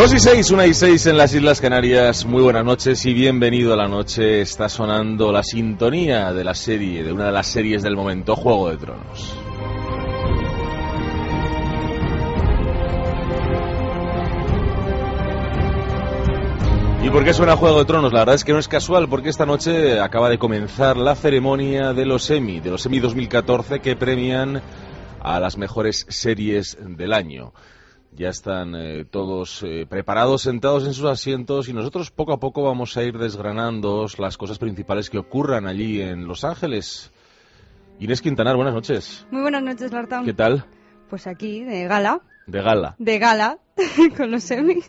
2:06, 1:06 en las Islas Canarias. Muy buenas noches y bienvenido a la noche. Está sonando la sintonía de la serie, de una de las series del momento, Juego de Tronos. ¿Y por qué suena Juego de Tronos? La verdad es que no es casual, porque esta noche acaba de comenzar la ceremonia de los Emmy 2014, que premian a las mejores series del año. Ya están todos preparados, sentados en sus asientos, y nosotros poco a poco vamos a ir desgranando las cosas principales que ocurran allí en Los Ángeles. Inés Quintanar, buenas noches. Muy buenas noches, Lartán. ¿Qué tal? Pues aquí, de gala. De gala. De gala, con los Emmys.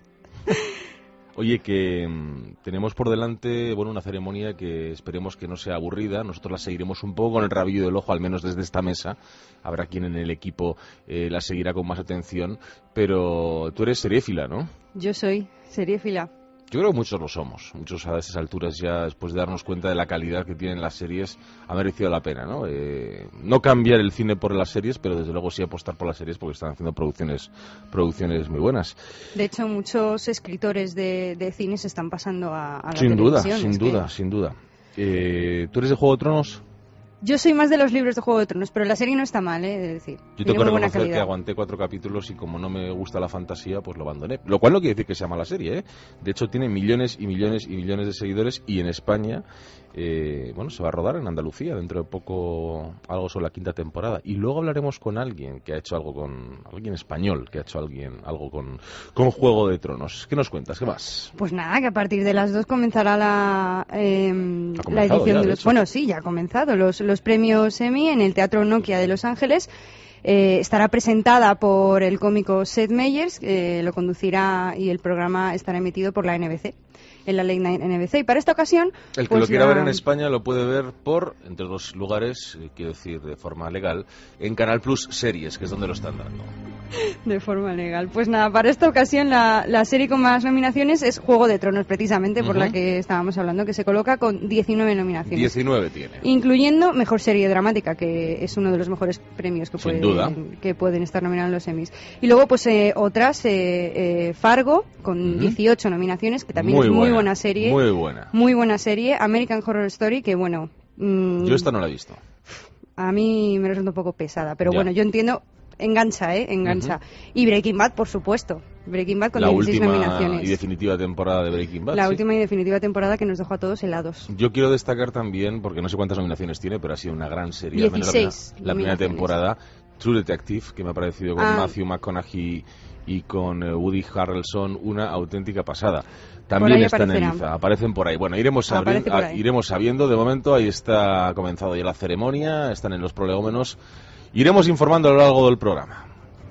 Oye, que tenemos por delante, una ceremonia que esperemos que no sea aburrida. Nosotros la seguiremos un poco con el rabillo del ojo, al menos desde esta mesa. Habrá quien en el equipo la seguirá con más atención. Pero tú eres seriéfila, ¿no? Yo soy seriéfila. Yo creo que muchos lo somos. Muchos a esas alturas, ya después de darnos cuenta de la calidad que tienen las series, ha merecido la pena, ¿no? No cambiar el cine por las series, pero desde luego sí apostar por las series, porque están haciendo producciones muy buenas. De hecho, muchos escritores de cine se están pasando a la sin televisión. Sin duda. ¿Tú eres de Juego de Tronos? Yo soy más de los libros de Juego de Tronos, pero la serie no está mal, de decir. Yo tengo que reconocer que aguanté 4 capítulos y como no me gusta la fantasía, pues lo abandoné. Lo cual no quiere decir que sea mala serie, ¿eh? De hecho, tiene millones y millones y millones de seguidores, y en España, se va a rodar en Andalucía dentro de poco, algo sobre la 5ª temporada. Y luego hablaremos con alguien que ha hecho algo alguien español que ha hecho algo con Juego de Tronos. ¿Qué nos cuentas? ¿Qué más? Pues nada, que a partir de las 2 comenzará la edición ya, de los... Bueno, sí, ya ha comenzado. Los premios Emmy en el Teatro Nokia de Los Ángeles. Estará presentada por el cómico Seth Meyers, lo conducirá, y el programa estará emitido por la NBC, en la Late Night NBC. Y para esta ocasión... El que lo quiera ver en España lo puede ver entre 2 lugares, quiero decir, de forma legal, en Canal Plus Series, que es donde lo están dando. De forma legal. Pues nada, para esta ocasión la serie con más nominaciones es Juego de Tronos, precisamente, por la que estábamos hablando, que se coloca con 19 nominaciones. 19 tiene. Incluyendo Mejor Serie Dramática, que es uno de los mejores premios que pueden estar nominados en los Emmys. Y luego, pues otras, Fargo, con 18 nominaciones, que también es muy buena serie. Muy buena. Muy buena serie. American Horror Story, que bueno... yo esta no la he visto. A mí me resulta un poco pesada, pero bueno, yo entiendo... Engancha. Y Breaking Bad, por supuesto. Breaking Bad con 16 nominaciones. La última y definitiva temporada de Breaking Bad. La última y definitiva temporada que nos dejó a todos helados. Yo quiero destacar también, porque no sé cuántas nominaciones tiene, pero ha sido una gran serie. 16 la primera temporada, True Detective, que me ha parecido con Matthew McConaughey y con Woody Harrelson una auténtica pasada. También está en Eliza, aparecen por ahí. Bueno, iremos sabiendo. De momento ahí ha comenzado ya la ceremonia, están en los prolegómenos. Iremos informando a lo largo del programa.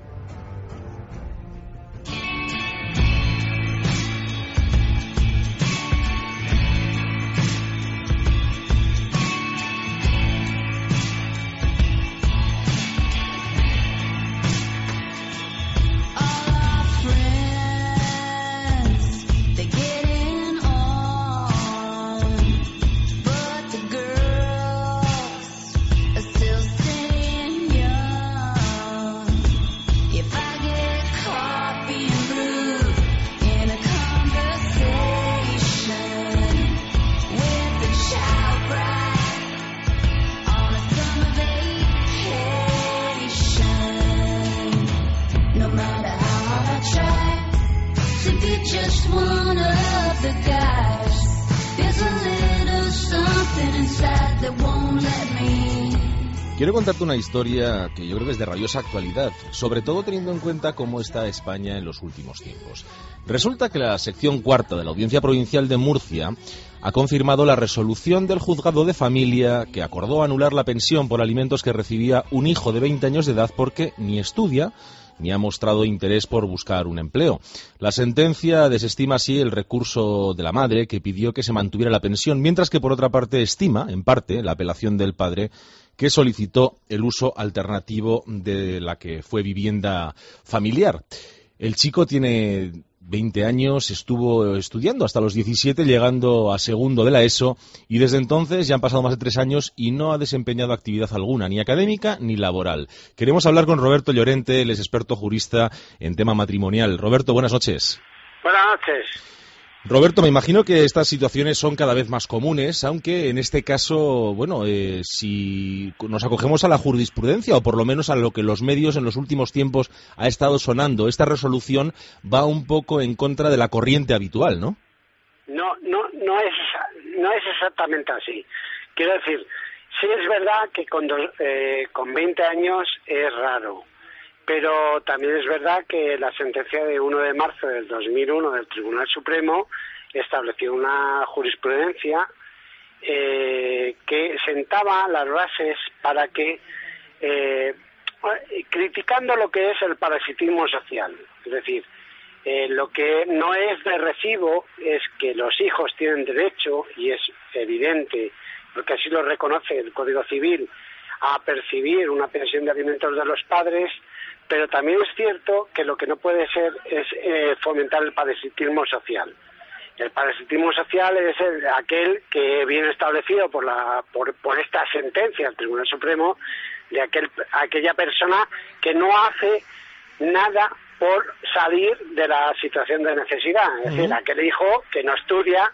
Quiero contarte una historia que yo creo que es de rabiosa actualidad, sobre todo teniendo en cuenta cómo está España en los últimos tiempos. Resulta que la sección 4ª de la Audiencia Provincial de Murcia ha confirmado la resolución del juzgado de familia que acordó anular la pensión por alimentos que recibía un hijo de 20 años de edad porque ni estudia ni ha mostrado interés por buscar un empleo. La sentencia desestima así el recurso de la madre, que pidió que se mantuviera la pensión, mientras que por otra parte estima, en parte, la apelación del padre, que solicitó el uso alternativo de la que fue vivienda familiar. El chico tiene 20 años, estuvo estudiando hasta los 17, llegando a segundo de la ESO, y desde entonces ya han pasado más de 3 años y no ha desempeñado actividad alguna, ni académica ni laboral. Queremos hablar con Roberto Llorente, él es experto jurista en tema matrimonial. Roberto, buenas noches. Buenas noches. Roberto, me imagino que estas situaciones son cada vez más comunes, aunque en este caso, si nos acogemos a la jurisprudencia, o por lo menos a lo que los medios en los últimos tiempos ha estado sonando, esta resolución va un poco en contra de la corriente habitual, ¿no? No es exactamente así. Quiero decir, sí es verdad que con 20 años es raro, pero también es verdad que la sentencia de 1 de marzo del 2001 del Tribunal Supremo estableció una jurisprudencia que sentaba las bases para que, criticando lo que es el parasitismo social, es decir, lo que no es de recibo es que los hijos tienen derecho, y es evidente, porque así lo reconoce el Código Civil, a percibir una pensión de alimentos de los padres, pero también es cierto que lo que no puede ser es fomentar el parasitismo social. El parasitismo social es aquel que viene establecido por esta sentencia del Tribunal Supremo de aquella persona que no hace nada por salir de la situación de necesidad. Es decir, aquel hijo que no estudia,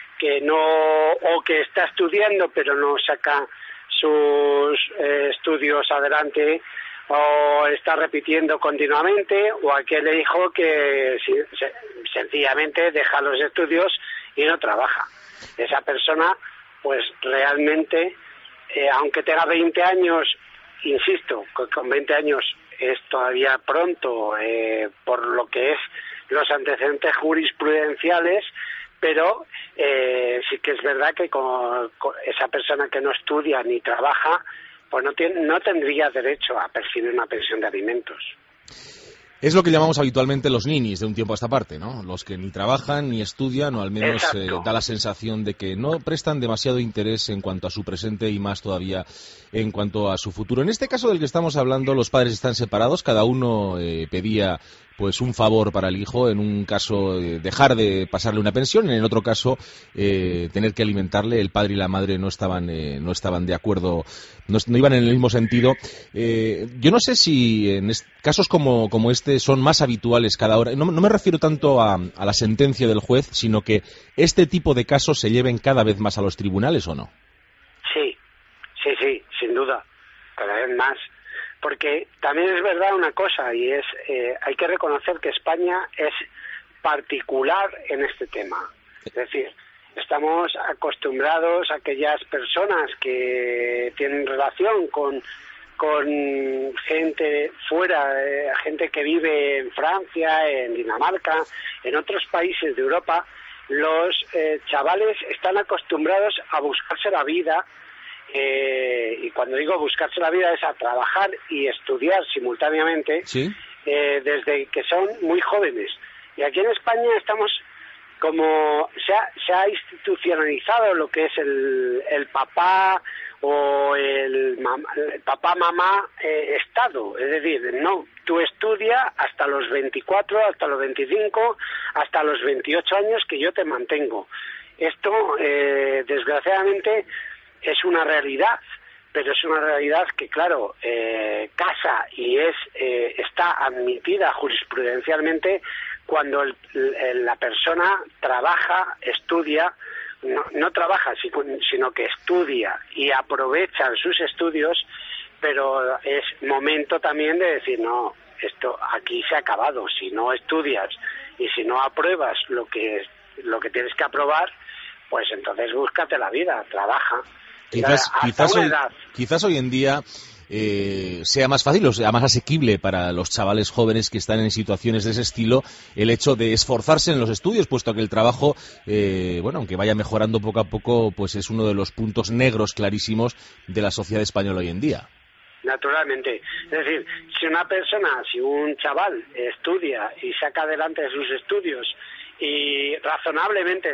o que está estudiando pero no saca sus estudios adelante, o está repitiendo continuamente, o aquel hijo que sencillamente deja los estudios y no trabaja. Esa persona, pues realmente, aunque tenga 20 años, insisto, con 20 años es todavía pronto por lo que es los antecedentes jurisprudenciales, pero sí que es verdad que con esa persona que no estudia ni trabaja, pues no tendría derecho a percibir una pensión de alimentos. Es lo que llamamos habitualmente los ninis de un tiempo a esta parte, ¿no? Los que ni trabajan ni estudian, o al menos da la sensación de que no prestan demasiado interés en cuanto a su presente y más todavía en cuanto a su futuro. En este caso del que estamos hablando, los padres están separados, cada uno pedía pues un favor para el hijo, en un caso dejar de pasarle una pensión, en el otro caso tener que alimentarle. El padre y la madre no estaban de acuerdo, no iban en el mismo sentido. Yo no sé si en casos como este son más habituales cada hora. No me refiero tanto a la sentencia del juez, sino que este tipo de casos se lleven cada vez más a los tribunales, ¿o no? Sí, sin duda, cada vez más. Porque también es verdad una cosa, y es hay que reconocer que España es particular en este tema. Es decir, estamos acostumbrados a aquellas personas que tienen relación con gente fuera, gente que vive en Francia, en Dinamarca, en otros países de Europa. Los chavales están acostumbrados a buscarse la vida, y cuando digo buscarse la vida es a trabajar y estudiar simultáneamente, ¿sí? Desde que son muy jóvenes. Y aquí en España estamos como se ha institucionalizado lo que es el papá o el papá mamá estado, es decir, no, tú estudia hasta los 24, hasta los 25, hasta los 28 años que yo te mantengo. Esto desgraciadamente es una realidad, pero es una realidad que, claro, casa y está admitida jurisprudencialmente cuando la persona trabaja, estudia, no trabaja, sino que estudia y aprovecha sus estudios, pero es momento también de decir, no, esto aquí se ha acabado. Si no estudias y si no apruebas lo que tienes que aprobar, pues entonces búscate la vida, trabaja. Quizás hoy en día sea más fácil o sea más asequible para los chavales jóvenes que están en situaciones de ese estilo el hecho de esforzarse en los estudios, puesto que el trabajo, aunque vaya mejorando poco a poco, pues es uno de los puntos negros clarísimos de la sociedad española hoy en día. Naturalmente. Es decir, si un chaval estudia y saca adelante sus estudios y razonablemente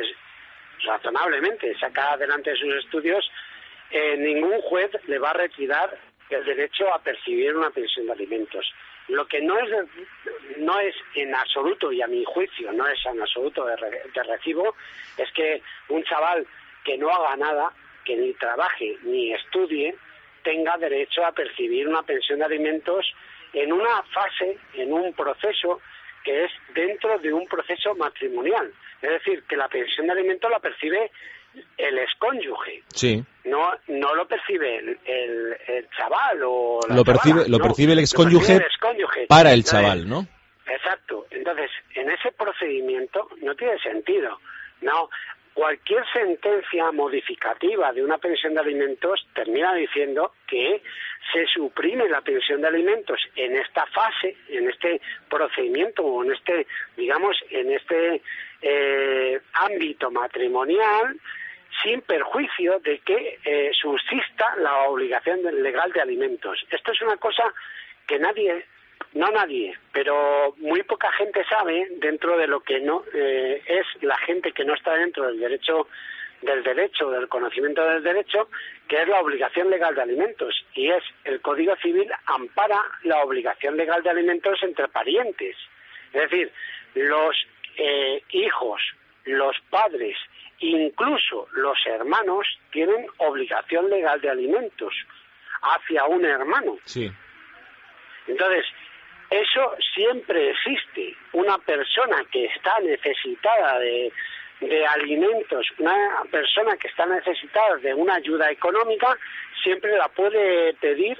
saca adelante sus estudios, ningún juez le va a retirar el derecho a percibir una pensión de alimentos. Lo que no es en absoluto, y a mi juicio no es en absoluto de recibo, es que un chaval que no haga nada, que ni trabaje ni estudie, tenga derecho a percibir una pensión de alimentos en una fase, en un proceso que es dentro de un proceso matrimonial. Es decir, que la pensión de alimentos la percibe el excónyuge. Sí. No lo percibe el chaval o la lo chavala, percibe el excónyuge para el chaval, ¿no? Exacto. Entonces, en ese procedimiento no tiene sentido. No. Cualquier sentencia modificativa de una pensión de alimentos termina diciendo que se suprime la pensión de alimentos en esta fase, en este procedimiento o en este, digamos, en este ámbito matrimonial, sin perjuicio de que subsista la obligación legal de alimentos. Esto es una cosa que nadie, pero muy poca gente sabe, dentro de lo que no es la gente que no está dentro del derecho, del conocimiento del derecho, que es la obligación legal de alimentos, y es el Código Civil ampara la obligación legal de alimentos entre parientes. Es decir, los hijos, los padres, incluso los hermanos tienen obligación legal de alimentos hacia un hermano. Sí. Entonces, eso siempre existe. Una persona que está necesitada de alimentos, una persona que está necesitada de una ayuda económica, siempre la puede pedir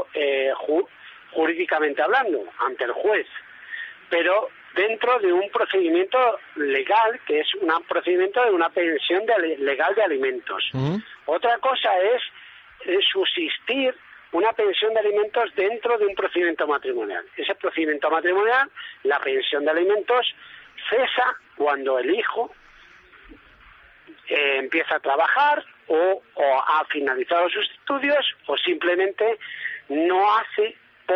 jurídicamente hablando, ante el juez. Pero dentro de un procedimiento legal, que es un procedimiento de una pensión legal de alimentos. Uh-huh. Otra cosa es subsistir una pensión de alimentos dentro de un procedimiento matrimonial. Ese procedimiento matrimonial, la pensión de alimentos, cesa cuando el hijo empieza a trabajar o ha finalizado sus estudios o simplemente no hace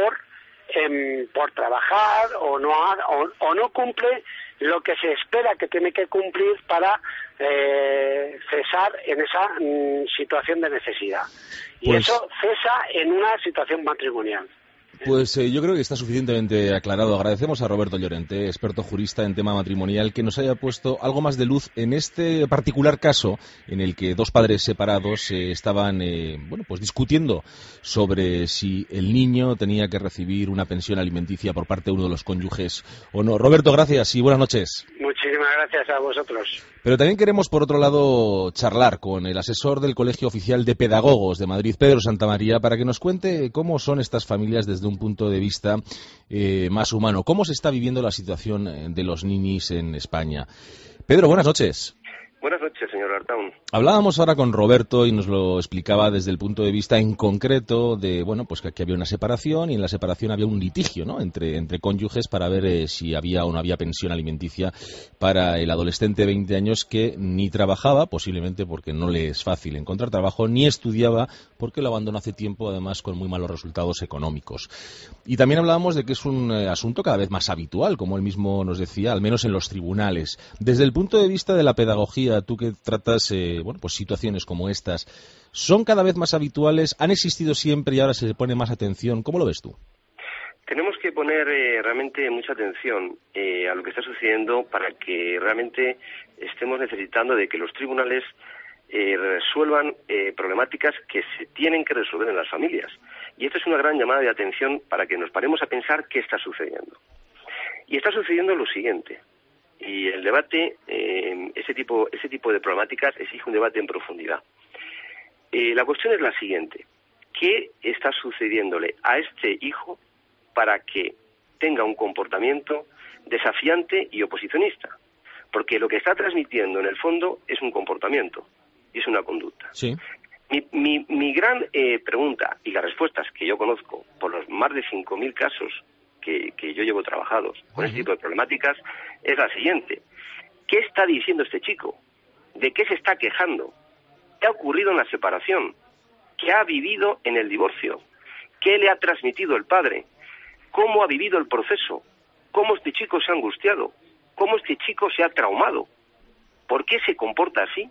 por trabajar o no cumple lo que se espera que tiene que cumplir para cesar en esa situación de necesidad. Y pues, eso cesa en una situación matrimonial. Pues yo creo que está suficientemente aclarado. Agradecemos a Roberto Llorente, experto jurista en tema matrimonial, que nos haya puesto algo más de luz en este particular caso en el que dos padres separados estaban pues discutiendo sobre si el niño tenía que recibir una pensión alimenticia por parte de uno de los cónyuges o no. Roberto, gracias y buenas noches. Muchísimas gracias a vosotros. Pero también queremos, por otro lado, charlar con el asesor del Colegio Oficial de Pedagogos de Madrid, Pedro Santamaría, para que nos cuente cómo son estas familias desde un punto de vista más humano. ¿Cómo se está viviendo la situación de los ninis en España? Pedro, buenas noches. Buenas noches, señor Artaun. Hablábamos ahora con Roberto y nos lo explicaba desde el punto de vista en concreto de, pues que aquí había una separación y en la separación había un litigio, ¿no?, entre cónyuges para ver si había o no había pensión alimenticia para el adolescente de 20 años que ni trabajaba, posiblemente porque no le es fácil encontrar trabajo, ni estudiaba porque lo abandonó hace tiempo, además con muy malos resultados económicos. Y también hablábamos de que es un asunto cada vez más habitual, como él mismo nos decía, al menos en los tribunales. Desde el punto de vista de la pedagogía, tú que tratas pues situaciones como estas, ¿son cada vez más habituales? ¿Han existido siempre y ahora se le pone más atención? ¿Cómo lo ves tú? Tenemos que poner realmente mucha atención a lo que está sucediendo para que realmente estemos necesitando de que los tribunales resuelvan problemáticas que se tienen que resolver en las familias. Y esto es una gran llamada de atención para que nos paremos a pensar qué está sucediendo. Y está sucediendo lo siguiente. Y el debate, ese tipo de problemáticas exige un debate en profundidad. La cuestión es la siguiente: ¿qué está sucediéndole a este hijo para que tenga un comportamiento desafiante y oposicionista? Porque lo que está transmitiendo en el fondo es un comportamiento y es una conducta. Sí. Mi gran pregunta, y las respuestas que yo conozco por los más de 5.000 casos que yo llevo trabajados con este tipo de problemáticas, es la siguiente: ¿qué está diciendo este chico? ¿De qué se está quejando? ¿Qué ha ocurrido en la separación? ¿Qué ha vivido en el divorcio? ¿Qué le ha transmitido el padre? ¿Cómo ha vivido el proceso? ¿Cómo este chico se ha angustiado? ¿Cómo este chico se ha traumado? ¿Por qué se comporta así?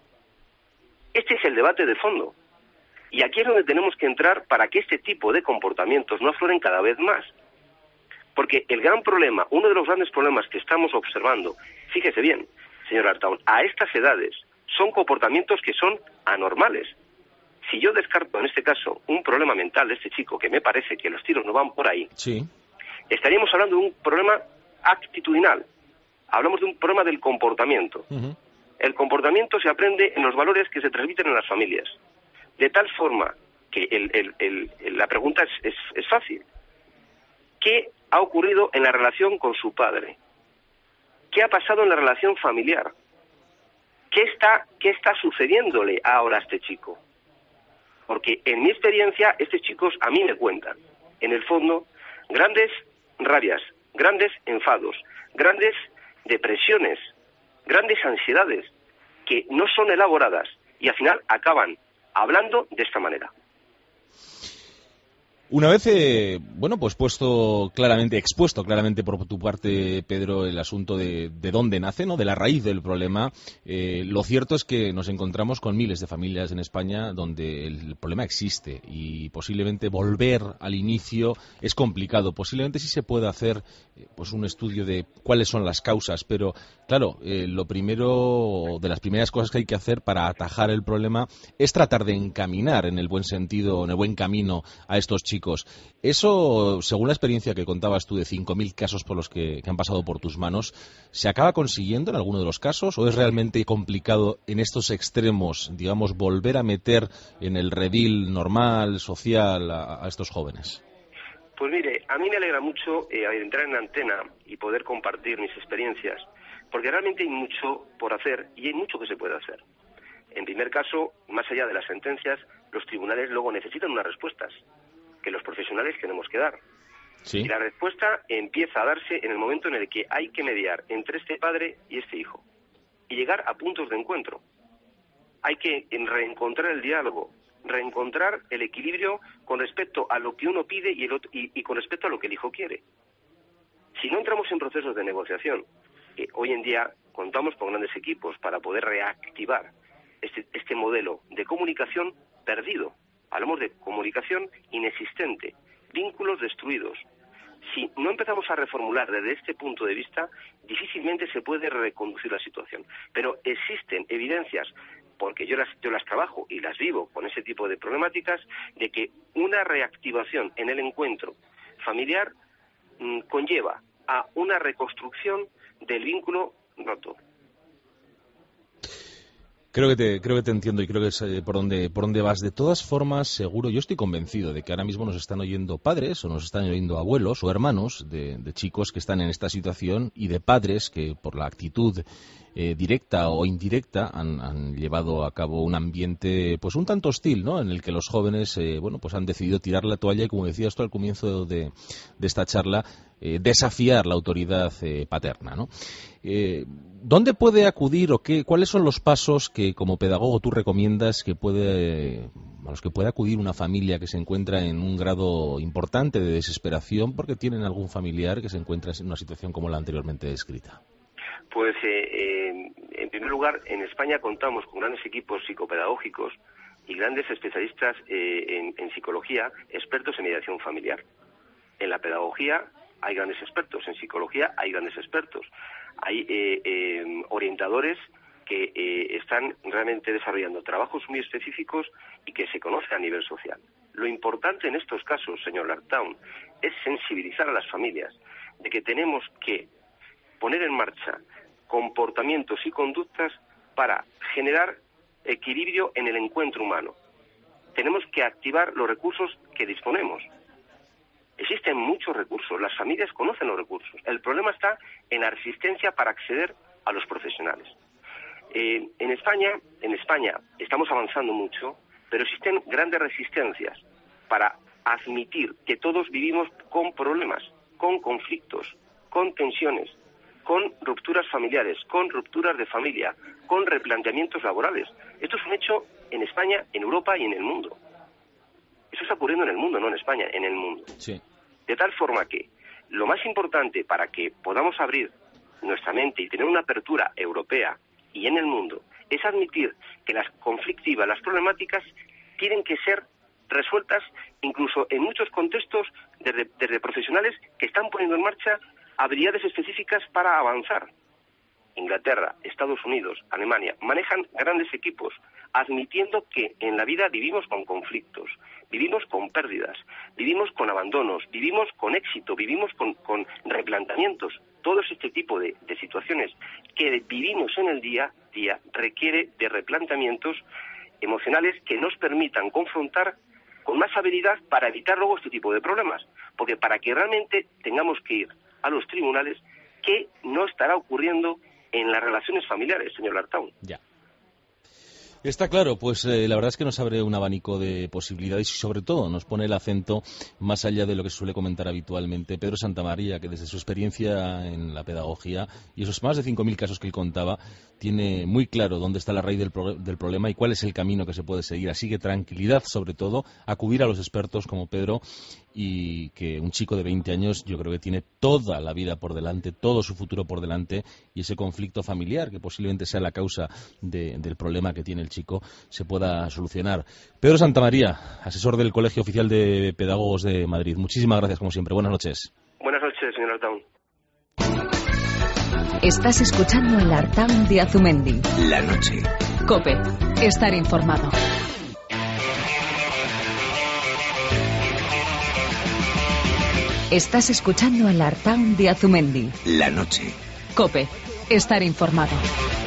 Este es el debate de fondo. Y aquí es donde tenemos que entrar para que este tipo de comportamientos no afloren cada vez más. Porque el gran problema, uno de los grandes problemas que estamos observando, fíjese bien, señor Artaun, a estas edades son comportamientos que son anormales. Si yo descarto en este caso un problema mental de este chico, que me parece que los tiros no van por ahí, sí, estaríamos hablando de un problema actitudinal. Hablamos de un problema del comportamiento. El comportamiento se aprende en los valores que se transmiten en las familias. De tal forma que la pregunta es fácil. ¿Qué ha ocurrido en la relación con su padre? ¿Qué ha pasado en la relación familiar? ¿Qué está sucediéndole ahora a este chico? Porque en mi experiencia, estos chicos a mí me cuentan, en el fondo, grandes rabias, grandes enfados, grandes depresiones, grandes ansiedades, que no son elaboradas y al final acaban hablando de esta manera. Una vez, pues expuesto claramente por tu parte, Pedro, el asunto de dónde nace, ¿no?, de la raíz del problema, lo cierto es que nos encontramos con miles de familias en España donde el problema existe y posiblemente volver al inicio es complicado. Posiblemente sí se pueda hacer pues un estudio de cuáles son las causas, pero claro, lo primero, de las primeras cosas que hay que hacer para atajar el problema es tratar de encaminar en el buen sentido, en el buen camino a estos chicos. Eso, según la experiencia que contabas tú de 5.000 casos por los que han pasado por tus manos, ¿se acaba consiguiendo en alguno de los casos o es realmente complicado en estos extremos, digamos, volver a meter en el redil normal, social, a estos jóvenes? Pues mire, a mí me alegra mucho entrar en antena y poder compartir mis experiencias, porque realmente hay mucho por hacer y hay mucho que se puede hacer. En primer caso, más allá de las sentencias, los tribunales luego necesitan unas respuestas que los profesionales tenemos que dar. ¿Sí? Y la respuesta empieza a darse en el momento en el que hay que mediar entre este padre y este hijo y llegar a puntos de encuentro. Hay que reencontrar el diálogo, reencontrar el equilibrio con respecto a lo que uno pide y con respecto a lo que el hijo quiere. Si no entramos en procesos de negociación, hoy en día contamos con grandes equipos para poder reactivar este modelo de comunicación perdido. Hablamos de comunicación inexistente, vínculos destruidos. Si no empezamos a reformular desde este punto de vista, difícilmente se puede reconducir la situación. Pero existen evidencias, porque yo las trabajo y las vivo con ese tipo de problemáticas, de que una reactivación en el encuentro familiar conlleva a una reconstrucción del vínculo roto. Creo que te entiendo y creo que es por dónde vas. De todas formas, seguro, yo estoy convencido de que ahora mismo nos están oyendo padres o nos están oyendo abuelos o hermanos de chicos que están en esta situación y de padres que por la actitud directa o indirecta han llevado a cabo un ambiente pues un tanto hostil, ¿no?, en el que los jóvenes pues han decidido tirar la toalla y, como decías tú al comienzo de esta charla, desafiar la autoridad paterna, ¿no? ¿Dónde puede acudir o cuáles son los pasos que como pedagogo tú recomiendas a los que puede acudir una familia que se encuentra en un grado importante de desesperación porque tienen algún familiar que se encuentra en una situación como la anteriormente descrita? Pues en primer lugar, en España contamos con grandes equipos psicopedagógicos y grandes especialistas en psicología, expertos en mediación familiar. En la pedagogía hay grandes expertos, en psicología hay grandes expertos. Hay orientadores que están realmente desarrollando trabajos muy específicos y que se conocen a nivel social. Lo importante en estos casos, señor Lartown, es sensibilizar a las familias de que tenemos que poner en marcha comportamientos y conductas para generar equilibrio en el encuentro humano. Tenemos que activar los recursos que disponemos. Existen muchos recursos, las familias conocen los recursos. El problema está en la resistencia para acceder a los profesionales. En España estamos avanzando mucho, pero existen grandes resistencias para admitir que todos vivimos con problemas, con conflictos, con tensiones, con rupturas familiares, con rupturas de familia, con replanteamientos laborales. Esto es un hecho en España, en Europa y en el mundo. Eso está ocurriendo en el mundo, no en España, en el mundo. Sí. De tal forma que lo más importante para que podamos abrir nuestra mente y tener una apertura europea y en el mundo es admitir que las conflictivas, las problemáticas, tienen que ser resueltas incluso en muchos contextos desde profesionales que están poniendo en marcha habilidades específicas para avanzar. Inglaterra, Estados Unidos, Alemania, manejan grandes equipos, admitiendo que en la vida vivimos con conflictos, vivimos con pérdidas, vivimos con abandonos, vivimos con éxito, vivimos con replanteamientos. Todo este tipo de situaciones que vivimos en el día a día requiere de replanteamientos emocionales que nos permitan confrontar con más habilidad para evitar luego este tipo de problemas. Porque para que realmente tengamos que ir a los tribunales, ¿qué no estará ocurriendo en las relaciones familiares, señor Lartaun? Ya. Está claro, pues la verdad es que nos abre un abanico de posibilidades y sobre todo nos pone el acento más allá de lo que se suele comentar habitualmente Pedro Santamaría, que desde su experiencia en la pedagogía y esos más de 5.000 casos que él contaba, tiene muy claro dónde está la raíz del problema y cuál es el camino que se puede seguir. Así que tranquilidad, sobre todo, acudir a los expertos como Pedro, y que un chico de 20 años yo creo que tiene toda la vida por delante, todo su futuro por delante, y ese conflicto familiar, que posiblemente sea la causa del problema que tiene el chico, se pueda solucionar. Pedro Santamaría, asesor del Colegio Oficial de Pedagogos de Madrid. Muchísimas gracias, como siempre. Buenas noches. Buenas noches, señor Lartaun. Estás escuchando el Lartaun de Azumendi. La noche. COPE. Estar informado. Estás escuchando el Lartaun de Azumendi. La noche. COPE. Estar informado.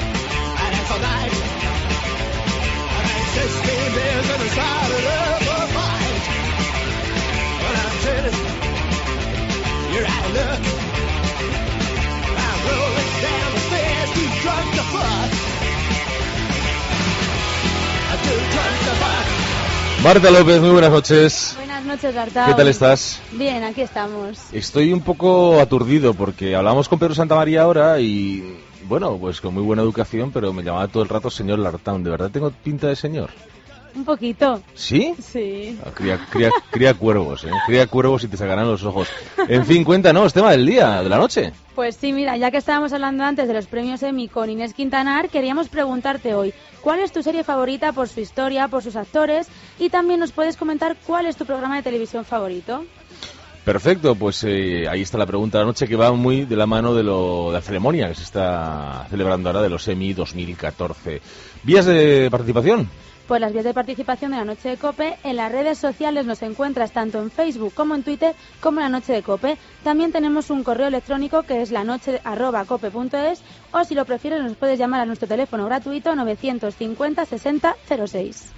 Marta López, muy buenas noches. Buenas noches, Lartaun. ¿Qué tal estás? Bien, aquí estamos. Estoy un poco aturdido porque hablamos con Pedro Santamaría ahora y, bueno, pues con muy buena educación, pero me llamaba todo el rato señor Lartaun. ¿De verdad tengo pinta de señor? Un poquito. ¿Sí? Sí. Cría cuervos, ¿eh? Cría cuervos y te sacarán los ojos. En fin, cuéntanos, tema del día, de la noche. Pues sí, mira, ya que estábamos hablando antes de los premios Emmy con Inés Quintanar, queríamos preguntarte hoy, ¿cuál es tu serie favorita por su historia, por sus actores? Y también nos puedes comentar cuál es tu programa de televisión favorito. Perfecto, pues ahí está la pregunta de la noche, que va muy de la mano de la ceremonia que se está celebrando ahora de los Emmy 2014. ¿Vías de participación? Pues las vías de participación de la Noche de COPE, en las redes sociales nos encuentras tanto en Facebook como en Twitter como La Noche de COPE. También tenemos un correo electrónico que es lanoche@cope.es, o si lo prefieres nos puedes llamar a nuestro teléfono gratuito 950 60 06.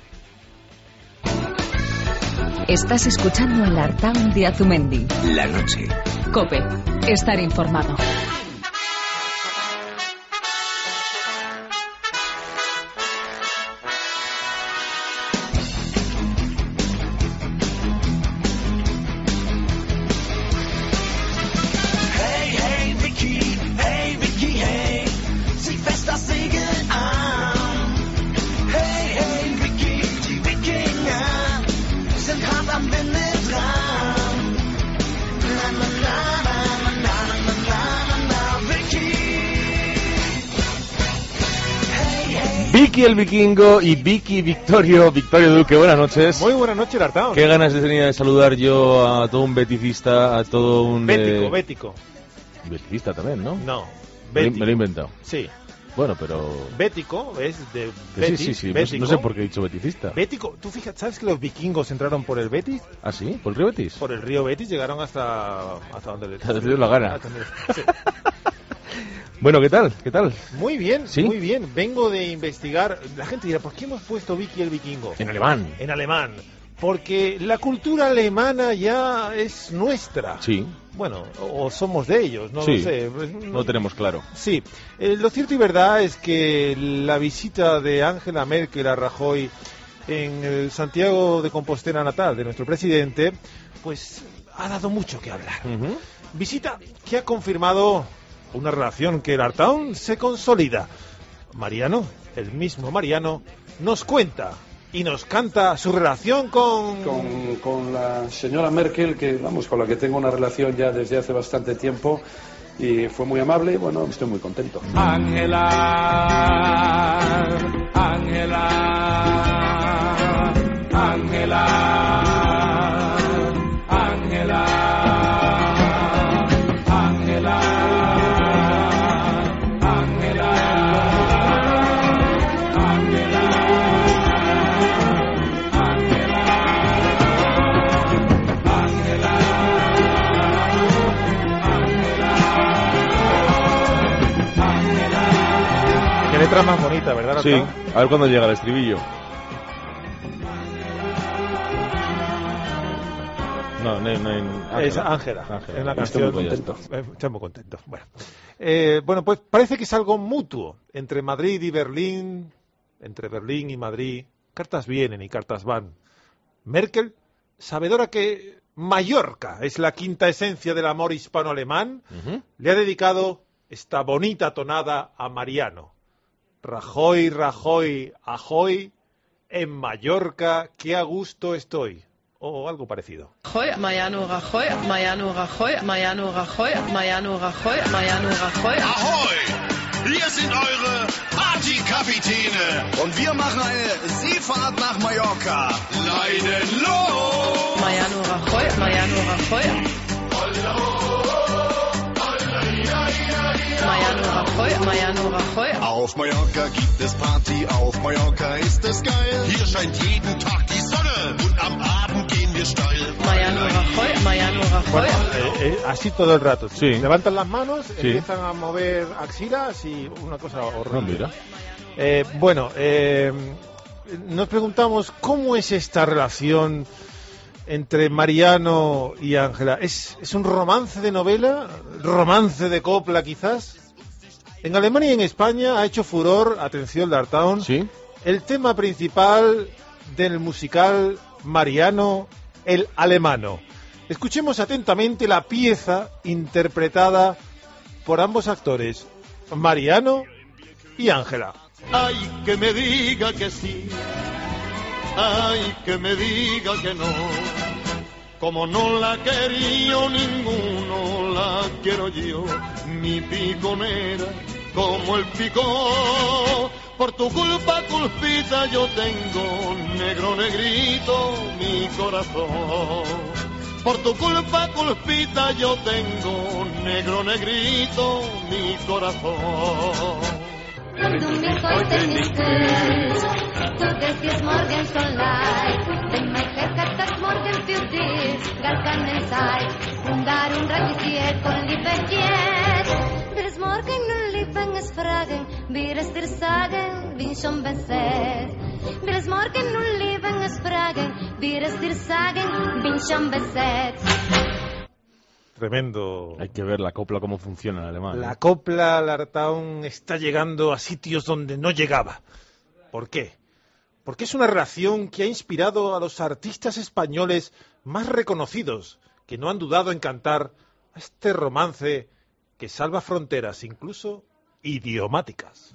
Estás escuchando el Lartaun de Azumendi. La noche. COPE. Estar informado. Vicky el Vikingo y Vicky Victorio Duque, buenas noches. Muy buenas noches, Lartaun. Qué ganas tenía de saludar yo a todo un beticista, a todo un... Bético. Beticista también, ¿no? No, me lo he inventado. Sí. Bueno, pero... Bético es de Betis. Sí, Bético. no sé por qué he dicho beticista. Bético, tú fíjate, ¿sabes que los vikingos entraron por el Betis? ¿Ah, sí? ¿Por el río Betis? Por el río Betis llegaron hasta donde les dio la gana. Sí. Bueno, ¿qué tal? Muy bien, ¿Sí? muy bien. Vengo de investigar. La gente dirá, ¿por qué hemos puesto Vicky el Vikingo? En alemán. En alemán. Porque la cultura alemana ya es nuestra. Sí. Bueno, o somos de ellos, no sí, lo sé. No tenemos claro. Sí. Lo cierto y verdad es que la visita de Angela Merkel a Rajoy en el Santiago de Compostela natal de nuestro presidente, pues ha dado mucho que hablar. Visita que ha confirmado una relación que el Lartaun se consolida. Mariano, el mismo Mariano, nos cuenta y nos canta su relación con la señora Merkel, que vamos, con la que tengo una relación ya desde hace bastante tiempo, y fue muy amable y bueno, estoy muy contento. Angela, letra más bonita, ¿verdad? Sí, a ver cuándo llega el estribillo. No, es Ángela. Es una canción. Estamos contentos. Bueno, pues parece que es algo mutuo entre Madrid y Berlín, entre Berlín y Madrid. Cartas vienen y cartas van. Merkel, sabedora que Mallorca es la quinta esencia del amor hispano-alemán, le ha dedicado esta bonita tonada a Mariano. Rajoy, Rajoy, Ajoy, en Mallorca, qué a gusto estoy. O algo parecido. Mariano Rajoy, Mariano Rajoy, Mariano Rajoy, Mariano Rajoy, Mariano Rajoy. Ahoi! Wir sind eure Partykapitäne und wir machen eine Seefahrt nach Mallorca. Leinen los! Mariano Rajoy, Mariano Rajoy. Mariano Rajoy, Mariano Rajoy. Auf Mallorca gibt es Party, auf Mallorca ist es geil. Hier scheint jeden Tag die Sonne und am Abend gehen wir steil. Mariano Rajoy, Mariano Rajoy. Bueno, así todo el rato. Sí. Levantan las manos, empiezan a mover axilas y una cosa horrible. Nos preguntamos cómo es esta relación entre Mariano y Ángela. ¿Es un romance de novela? ¿Romance de copla, quizás? En Alemania y en España ha hecho furor, atención, D'Artown, el tema principal del musical Mariano el Alemano. Escuchemos atentamente la pieza interpretada por ambos actores, Mariano y Ángela. Ay, que me diga que sí, ay, que me diga que no. Como no la quería ninguno, la quiero yo, mi piconera, como el picó. Por tu culpa, culpita, yo tengo negro, negrito, mi corazón. Por tu culpa, culpita, yo tengo negro, negrito, mi corazón. Wenn du mich heute nicht küsst, tut es dir morgen schon leid. Denn mein Herz hat das morgen für dich gar keine Zeit. Und darum trag ich dir con Liebe jetzt. Will es morgen nur lieben, es fragen, wir es dir sagen, bin schon besetzt. Will es morgen nur lieben, es fragen, wir es dir sagen, bin schon besetzt. Tremendo. Hay que ver la copla cómo funciona en alemán. La copla, D'Artown, está llegando a sitios donde no llegaba. ¿Por qué? Porque es una relación que ha inspirado a los artistas españoles más reconocidos, que no han dudado en cantar a este romance que salva fronteras, incluso idiomáticas.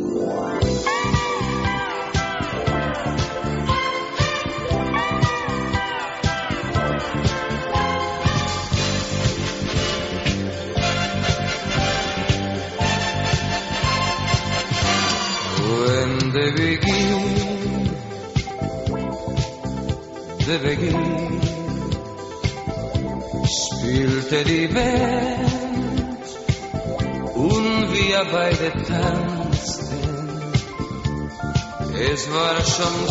When they begin, spielte die Band und wir beide tanzten. Es war schon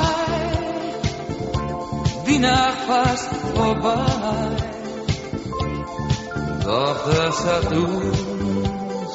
2, die Nacht fast vorbei, doch das hat uns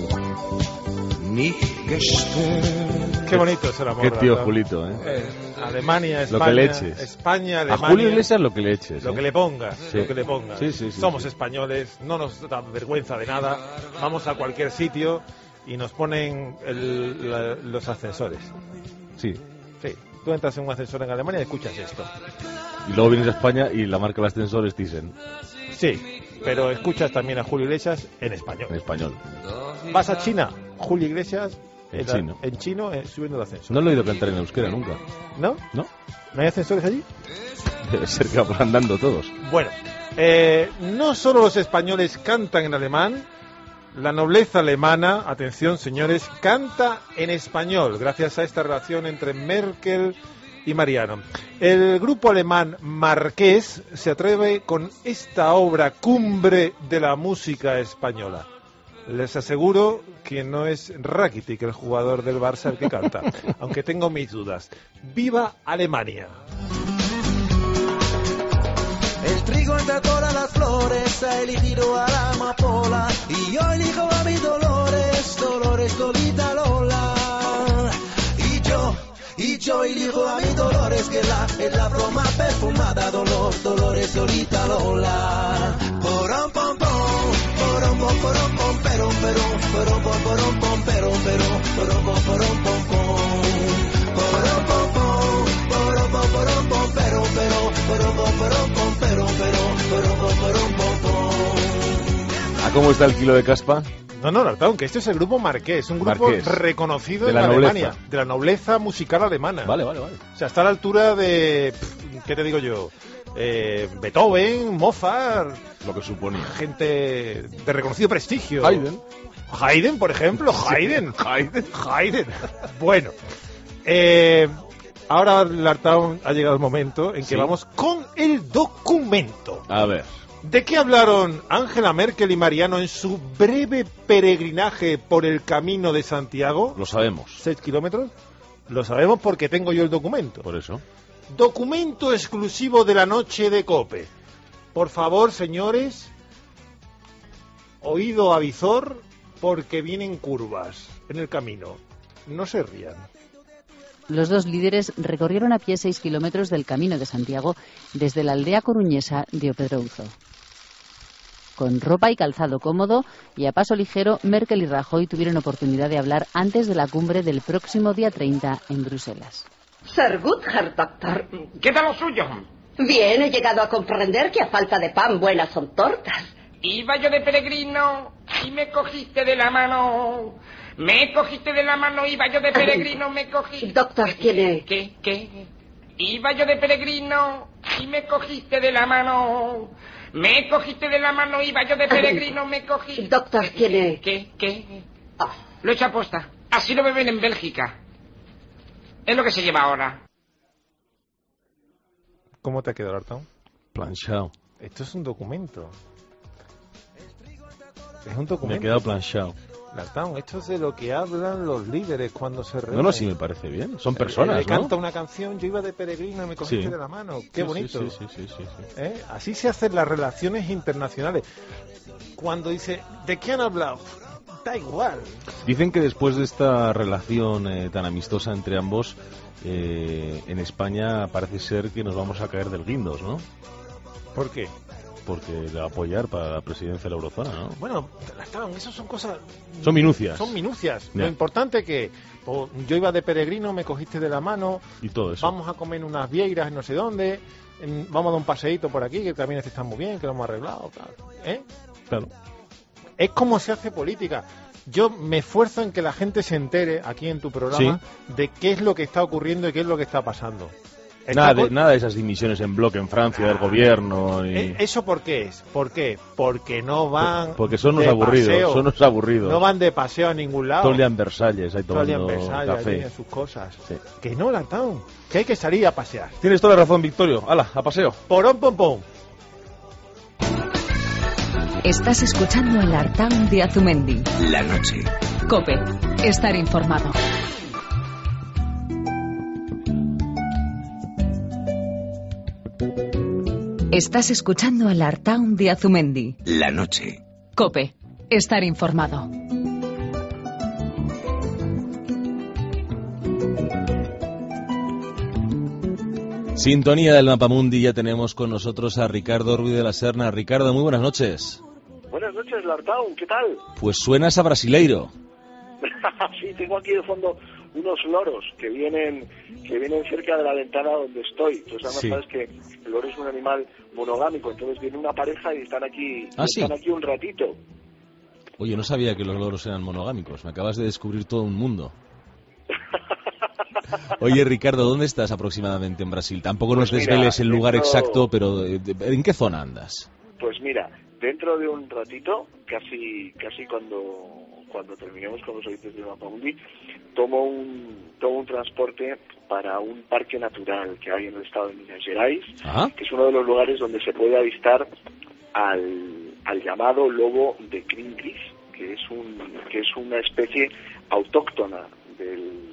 nicht gestört. Qué bonito es el amor. Qué tío Julito, Alemania, España, lo que le eches. España, Alemania. A Julio Iglesias lo que le eches. Lo que le pongas, sí. Lo que le pongas. Sí, Somos españoles, no nos da vergüenza de nada. Vamos a cualquier sitio y nos ponen los ascensores. Sí. Tú entras en un ascensor en Alemania y escuchas esto. Y luego vienes a España y la marca de ascensores dicen. Sí, pero escuchas también a Julio Iglesias en español. En español. Vas a China, Julio Iglesias en chino, subiendo el ascensor. No lo he oído cantar en euskera nunca. ¿No? ¿No? ¿No hay ascensores allí? Debe ser que van andando todos. Bueno, no solo los españoles cantan en alemán, la nobleza alemana, atención señores, canta en español, gracias a esta relación entre Merkel y Mariano. El grupo alemán Marqués se atreve con esta obra cumbre de la música española. Les aseguro que no es Rakitic, el jugador del Barça, el que canta, aunque tengo mis dudas. ¡Viva Alemania! Es El trigo entre todas las flores ha elegido a la amapola y yo elijo a mi Dolores, Dolores Lolita Lola. Y yo elijo a mi Dolores, que es la broma perfumada, Dolores Lolita Lola. Porom pom pom, porom pom porom pom, perom perom, porom pom porom pom, perom perom, porom pom porom pom pom. Porom pom pom, porom pom porom pom, perom perom, porom pom porom pom, perom perom, porom pom porom pom pom. ¿A cómo está el kilo de caspa? No, Lartaun, que este es el grupo Marqués, un grupo reconocido en Alemania, de la nobleza musical alemana. Vale. O sea, está a la altura de, ¿qué te digo yo? Beethoven, Mozart, lo que suponía. Gente de reconocido prestigio. Haydn, por ejemplo, Haydn. Bueno, ahora, Lartaun, ha llegado el momento en que vamos con el documento. A ver. ¿De qué hablaron Angela Merkel y Mariano en su breve peregrinaje por el Camino de Santiago? Lo sabemos. 6 kilómetros. Lo sabemos porque tengo yo el documento. Por eso. Documento exclusivo de la noche de COPE. Por favor, señores, oído avizor, porque vienen curvas en el camino. No se rían. Los dos líderes recorrieron a pie 6 kilómetros del Camino de Santiago desde la aldea coruñesa de Opedrouzo. Con ropa y calzado cómodo y a paso ligero, Merkel y Rajoy tuvieron oportunidad de hablar antes de la cumbre del próximo día 30 en Bruselas. Sehr gut, Herr Doctor. ¿Qué tal lo suyo? Bien, he llegado a comprender que a falta de pan buenas son tortas. Iba yo de peregrino y me cogiste de la mano. Me cogiste de la mano, iba yo de peregrino, me cogiste... Doctor, ¿tiene...? ¿Qué? Iba yo de peregrino y me cogiste de la mano. Me cogiste de la mano, iba yo de peregrino, me cogiste... Doctor, ¿tiene...? ¿Qué? Lo he hecho aposta. Así lo beben en Bélgica. Es lo que se lleva ahora. ¿Cómo te ha quedado, Lartaun? Planchado. Esto es un documento. Es un documento. Me he quedado planchado. Lartaun, esto es de lo que hablan los líderes cuando se reúnen. No, sí me parece bien. Son personas, le canta una canción, yo iba de peregrino y me cogiste de la mano. Qué bonito. Sí. Así se hacen las relaciones internacionales. Cuando dice, ¿de qué han hablado? Da igual. Dicen que después de esta relación tan amistosa entre ambos, en España parece ser que nos vamos a caer del guindos, ¿no? ¿Por qué? Porque le va a apoyar para la presidencia de la eurozona, ¿no? Bueno, esas son cosas... Son minucias. Lo importante que yo iba de peregrino, me cogiste de la mano... Y todo eso. Vamos a comer unas vieiras en no sé dónde, vamos a dar un paseíto por aquí, que el camino está muy bien, que lo hemos arreglado, tal. Claro. Es como se hace política. Yo me esfuerzo en que la gente se entere, aquí en tu programa, de qué es lo que está ocurriendo y qué es lo que está pasando. Nada de esas dimisiones en bloque en Francia del gobierno. ¿Eso por qué es? ¿Por qué? Porque no van. Porque son unos aburridos. No van de paseo a ningún lado. Todo el día en Versalles, ahí tomando café. Tienen sus cosas. Sí. Que no, Lartaun, que hay que salir a pasear. Tienes toda la razón, Victorio. ¡Hala, a paseo! ¡Porón, pom, pom! Estás escuchando el Artaun de Azumendi. La noche. COPE. Estar informado. Estás escuchando el Artaun de Azumendi. La noche. COPE. Estar informado. Sintonía del Mapamundi, ya tenemos con nosotros a Ricardo Ruiz de la Serna. Ricardo, muy buenas noches. Buenas noches, Lartaun, ¿qué tal? Pues suenas a brasileiro. Sí, tengo aquí de fondo unos loros que vienen cerca de la ventana donde estoy. Entonces, además, sabes que el loro es un animal monogámico, entonces viene una pareja y están aquí, están aquí un ratito. Oye, no sabía que los loros eran monogámicos. Me acabas de descubrir todo un mundo. Oye, Ricardo, ¿dónde estás aproximadamente en Brasil? Tampoco nos desveles el lugar exacto, pero ¿en qué zona andas? Pues mira, dentro de un ratito, casi cuando terminemos con los oyentes de Mapamundi, tomo un transporte para un parque natural que hay en el estado de Minas Gerais, que es uno de los lugares donde se puede avistar al llamado lobo de crin gris, que es una especie autóctona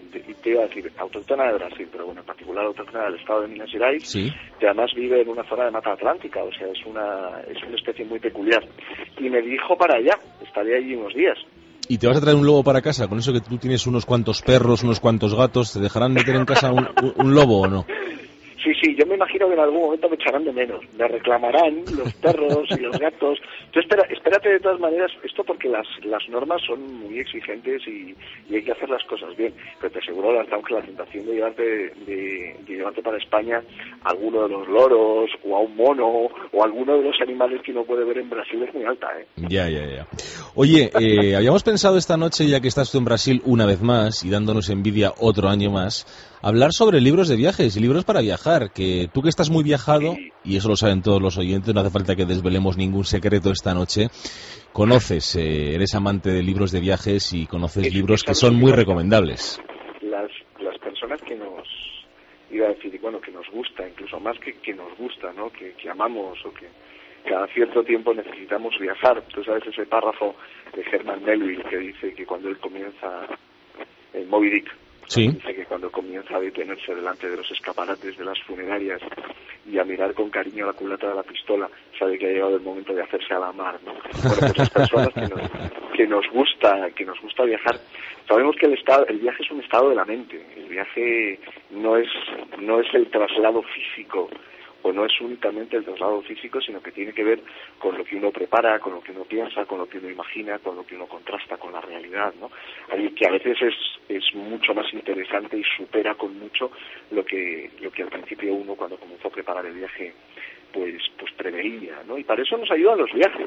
te iba a decir autóctona de Brasil, pero bueno, en particular autóctona del estado de Minas Gerais, sí, que además vive en una zona de mata atlántica, o sea, es una especie muy peculiar. Y me dirijo para allá, estaré allí unos días. ¿Y te vas a traer un lobo para casa? Con eso que tú tienes unos cuantos perros, unos cuantos gatos, ¿te dejarán meter en casa un lobo o no? Sí, yo me imagino que en algún momento me echarán de menos, me reclamarán los perros y los gatos. Tú espérate de todas maneras, esto porque las normas son muy exigentes y hay que hacer las cosas bien, pero te aseguro, aunque la tentación de llevarte para España a alguno de los loros o a un mono o a alguno de los animales que uno puede ver en Brasil es muy alta, ¿eh? Ya. Oye, habíamos pensado esta noche, ya que estás tú en Brasil una vez más y dándonos envidia otro año más, hablar sobre libros de viajes y libros para viajar, que tú que estás muy viajado, y eso lo saben todos los oyentes, no hace falta que desvelemos ningún secreto esta noche, conoces, eres amante de libros de viajes y conoces libros que son muy recomendables. Las personas que nos, iba a decir, bueno, que nos gusta, incluso más que nos gusta, ¿no? Que amamos o que cada cierto tiempo necesitamos viajar. Tú sabes ese párrafo de Herman Melville que dice que cuando él comienza en Moby Dick, sí, dice que cuando comienza a detenerse delante de los escaparates de las funerarias y a mirar con cariño la culata de la pistola, sabe que ha llegado el momento de hacerse a la mar, ¿no? Bueno, pues las personas que nos gusta viajar, sabemos que el viaje es un estado de la mente. El viaje no es el traslado físico, o no es únicamente el traslado físico, sino que tiene que ver con lo que uno prepara, con lo que uno piensa, con lo que uno imagina, con lo que uno contrasta con la realidad, ¿no? Ahí que a veces es mucho más interesante y supera con mucho lo que al principio uno, cuando comenzó a preparar el viaje, pues preveía, ¿no? Y para eso nos ayudan los viajes,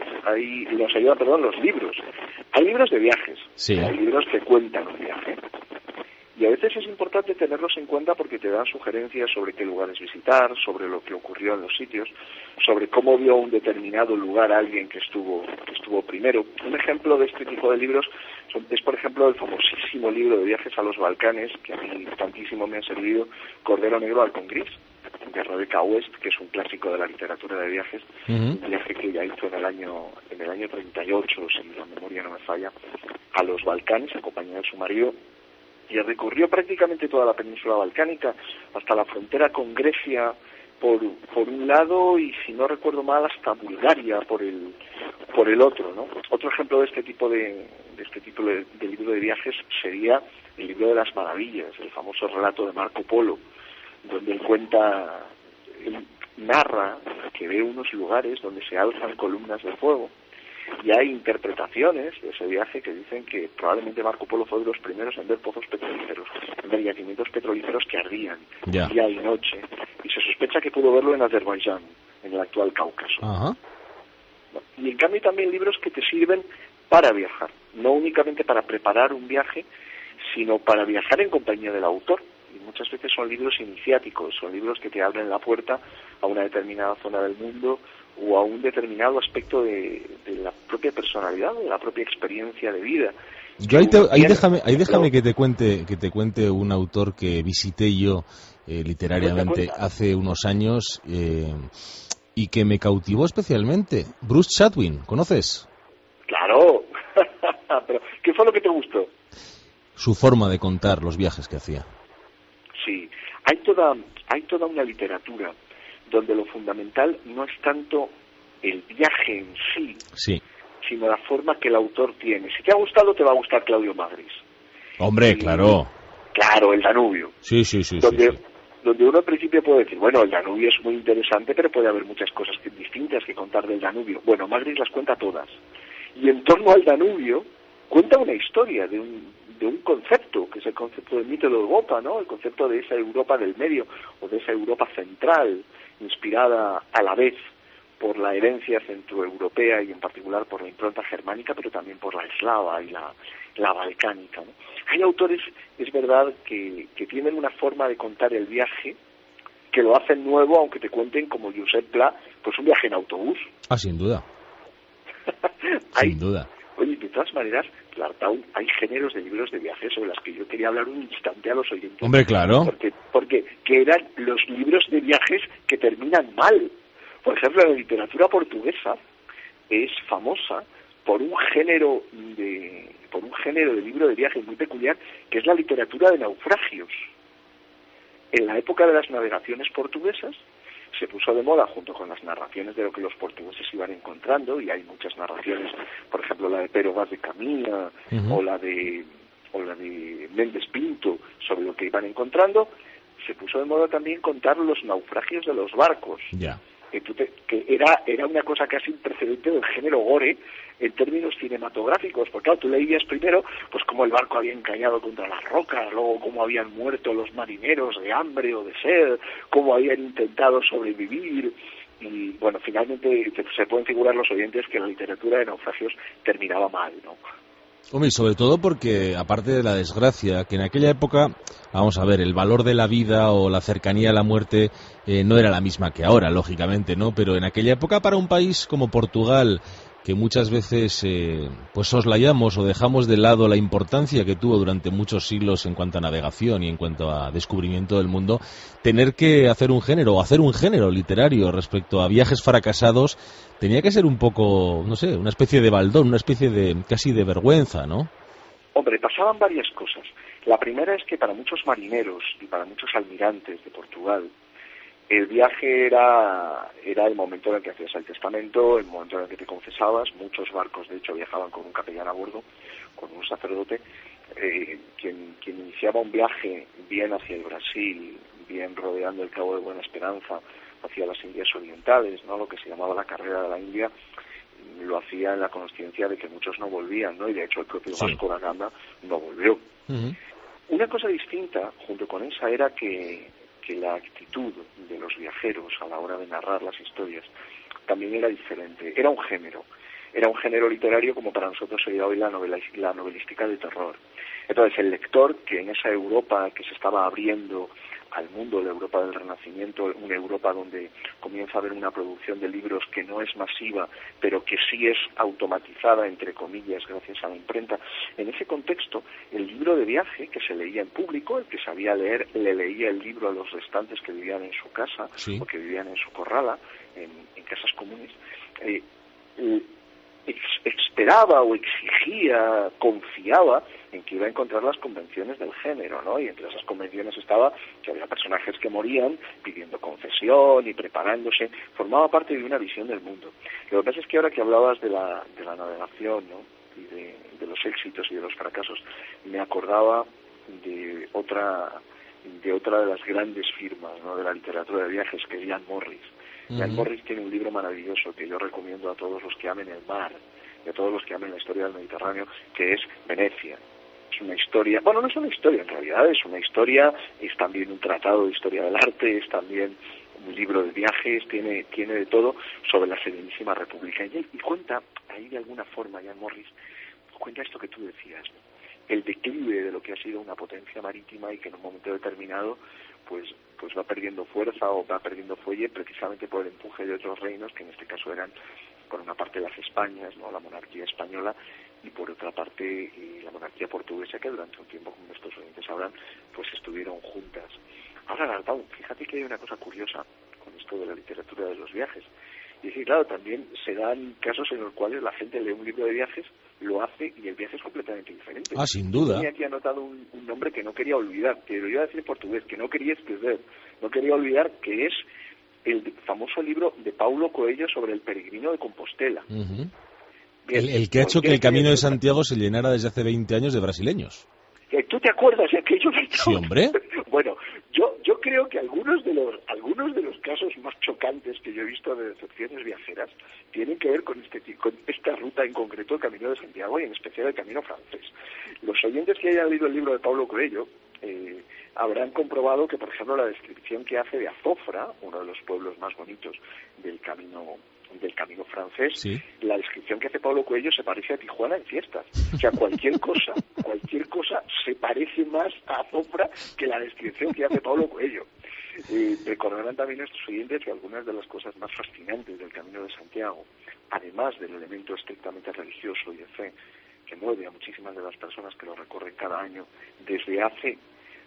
los libros. Hay libros de viajes, sí, hay libros que cuentan un viaje. Y a veces es importante tenerlos en cuenta porque te dan sugerencias sobre qué lugares visitar, sobre lo que ocurrió en los sitios, sobre cómo vio un determinado lugar alguien que estuvo primero. Un ejemplo de este tipo de libros es, por ejemplo, el famosísimo libro de viajes a los Balcanes, que a mí tantísimo me ha servido, Cordero Negro Halcón Gris, de Rebecca West, que es un clásico de la literatura de viajes, un viaje que ella hizo en el año 38, si la memoria no me falla, a los Balcanes, acompañada de su marido, y recorrió prácticamente toda la península balcánica hasta la frontera con Grecia por un lado y, si no recuerdo mal, hasta Bulgaria por el otro, ¿no? Otro ejemplo de este tipo de libro de viajes sería el libro de las maravillas, el famoso relato de Marco Polo, donde él narra que ve unos lugares donde se alzan columnas de fuego. Y hay interpretaciones de ese viaje que dicen que probablemente Marco Polo fue de los primeros en ver pozos petrolíferos, en ver yacimientos petrolíferos que ardían día y noche. Y se sospecha que pudo verlo en Azerbaiyán, en el actual Cáucaso. Ajá. Y en cambio también libros que te sirven para viajar, no únicamente para preparar un viaje, sino para viajar en compañía del autor. Y muchas veces son libros iniciáticos, son libros que te abren la puerta a una determinada zona del mundo o a un determinado aspecto de la propia personalidad, de la propia experiencia de vida. Yo ahí déjame que te cuente un autor que visité yo literariamente hace unos años y que me cautivó especialmente. Bruce Chatwin, ¿conoces? Claro. Pero ¿qué fue lo que te gustó? Su forma de contar los viajes que hacía. Sí, hay toda una literatura donde lo fundamental no es tanto el viaje en sí, sino la forma que el autor tiene. Si te ha gustado, te va a gustar Claudio Magris. Hombre, claro. Claro, el Danubio. Sí. Donde uno al principio puede decir, bueno, el Danubio es muy interesante, pero puede haber muchas cosas distintas que contar del Danubio. Bueno, Magris las cuenta todas. Y en torno al Danubio cuenta una historia de un concepto, que es el concepto del mito de Europa, ¿no? El concepto de esa Europa del medio, o de esa Europa central, inspirada a la vez por la herencia centroeuropea y en particular por la impronta germánica, pero también por la eslava y la balcánica, ¿no? Hay autores, es verdad, que tienen una forma de contar el viaje que lo hacen nuevo, aunque te cuenten, como Josep Pla, pues un viaje en autobús. Ah, sin duda. Sin duda. Oye, de todas maneras, Lartaun, hay géneros de libros de viajes sobre los que yo quería hablar un instante a los oyentes. Hombre, claro. Porque que eran los libros de viajes que terminan mal. Por ejemplo, la literatura portuguesa es famosa por un género por un género de libro de viajes muy peculiar, que es la literatura de naufragios. En la época de las navegaciones portuguesas se puso de moda junto con las narraciones de lo que los portugueses iban encontrando, y hay muchas narraciones, por ejemplo la de Pero Vaz de Camilla, o la de Méndez Pinto, sobre lo que iban encontrando. Se puso de moda también contar los naufragios de los barcos. Ya. Que era una cosa casi un precedente del género gore en términos cinematográficos, porque claro, tú leías primero pues cómo el barco había encañado contra las rocas, luego cómo habían muerto los marineros de hambre o de sed, cómo habían intentado sobrevivir, y bueno, finalmente se pueden figurar los oyentes que la literatura de naufragios terminaba mal, ¿no? Hombre, y sobre todo porque, aparte de la desgracia, que en aquella época, vamos a ver, el valor de la vida o la cercanía a la muerte no era la misma que ahora, lógicamente, ¿no? Pero en aquella época, para un país como Portugal, que muchas veces pues soslayamos o dejamos de lado la importancia que tuvo durante muchos siglos en cuanto a navegación y en cuanto a descubrimiento del mundo, tener que hacer un género literario respecto a viajes fracasados tenía que ser un poco, no sé, una especie de baldón, una especie de casi de vergüenza, ¿no? Hombre, pasaban varias cosas. La primera es que para muchos marineros y para muchos almirantes de Portugal, el viaje era el momento en el que hacías el testamento, el momento en el que te confesabas. Muchos barcos, de hecho, viajaban con un capellán a bordo, con un sacerdote, quien iniciaba un viaje bien hacia el Brasil, bien rodeando el Cabo de Buena Esperanza, hacia las Indias Orientales, ¿no? Lo que se llamaba la carrera de la India, lo hacía en la consciencia de que muchos no volvían, ¿no? Y de hecho el propio Vasco da Gama no volvió. Una cosa distinta, junto con esa, era que la actitud de los viajeros a la hora de narrar las historias también era diferente. Era un género literario como para nosotros sería hoy la novelística de terror. Entonces el lector, que en esa Europa que se estaba abriendo al mundo, la Europa del Renacimiento, una Europa donde comienza a haber una producción de libros que no es masiva, pero que sí es automatizada, entre comillas, gracias a la imprenta. En ese contexto, el libro de viaje, que se leía en público, el que sabía leer, le leía el libro a los restantes que vivían en su casa, o que vivían en su corrala, en casas comunes, esperaba o exigía, confiaba en que iba a encontrar las convenciones del género, ¿no? Y entre esas convenciones estaba que había personajes que morían pidiendo confesión y preparándose. Formaba parte de una visión del mundo. Lo que pasa es que ahora que hablabas de la navegación, ¿no? Y de los éxitos y de los fracasos, me acordaba de otra de las grandes firmas, ¿no? De la literatura de viajes, que es Ian Morris. Ian Morris tiene un libro maravilloso que yo recomiendo a todos los que amen el mar y a todos los que amen la historia del Mediterráneo, que es Venecia. Es una historia, bueno, no es una historia en realidad, es una historia, es también un tratado de historia del arte, es también un libro de viajes, tiene de todo sobre la Serenísima República. Y cuenta, ahí de alguna forma, Ian Morris, cuenta esto que tú decías, ¿no? El declive de lo que ha sido una potencia marítima y que en un momento determinado pues va perdiendo fuerza o va perdiendo fuelle precisamente por el empuje de otros reinos, que en este caso eran, por una parte, las Españas, ¿no? La monarquía española, y por otra parte la monarquía portuguesa, que durante un tiempo, como nuestros oyentes sabrán, pues estuvieron juntas. Ahora, Gardau, fíjate que hay una cosa curiosa con esto de la literatura de los viajes. Y es que, claro, también se dan casos en los cuales la gente lee un libro de viajes, lo hace y el viaje es completamente diferente. Ah, sin duda. Tenía aquí anotado un nombre que no quería olvidar, que lo iba a decir en portugués, que no quería esquecer, no quería olvidar, que es el famoso libro de Paulo Coelho sobre el peregrino de Compostela. Bien, el que ha hecho que el Camino de Santiago se llenara desde hace 20 años de brasileños. ¿Tú te acuerdas de aquello? Sí, hombre. Bueno, yo creo que algunos de los casos más chocantes que yo he visto de decepciones viajeras tienen que ver con esta ruta en concreto, el Camino de Santiago, y en especial el Camino francés. Los oyentes que hayan leído el libro de Paulo Coelho habrán comprobado que, por ejemplo, la descripción que hace de Azofra, uno de los pueblos más bonitos del camino francés, sí. La descripción que hace Paulo Coelho se parece a Tijuana en fiestas. O sea, cualquier cosa se parece más a Azofra que la descripción que hace Paulo Coelho. Recordarán también nuestros oyentes que algunas de las cosas más fascinantes del Camino de Santiago, además del elemento estrictamente religioso y de fe que mueve a muchísimas de las personas que lo recorren cada año desde hace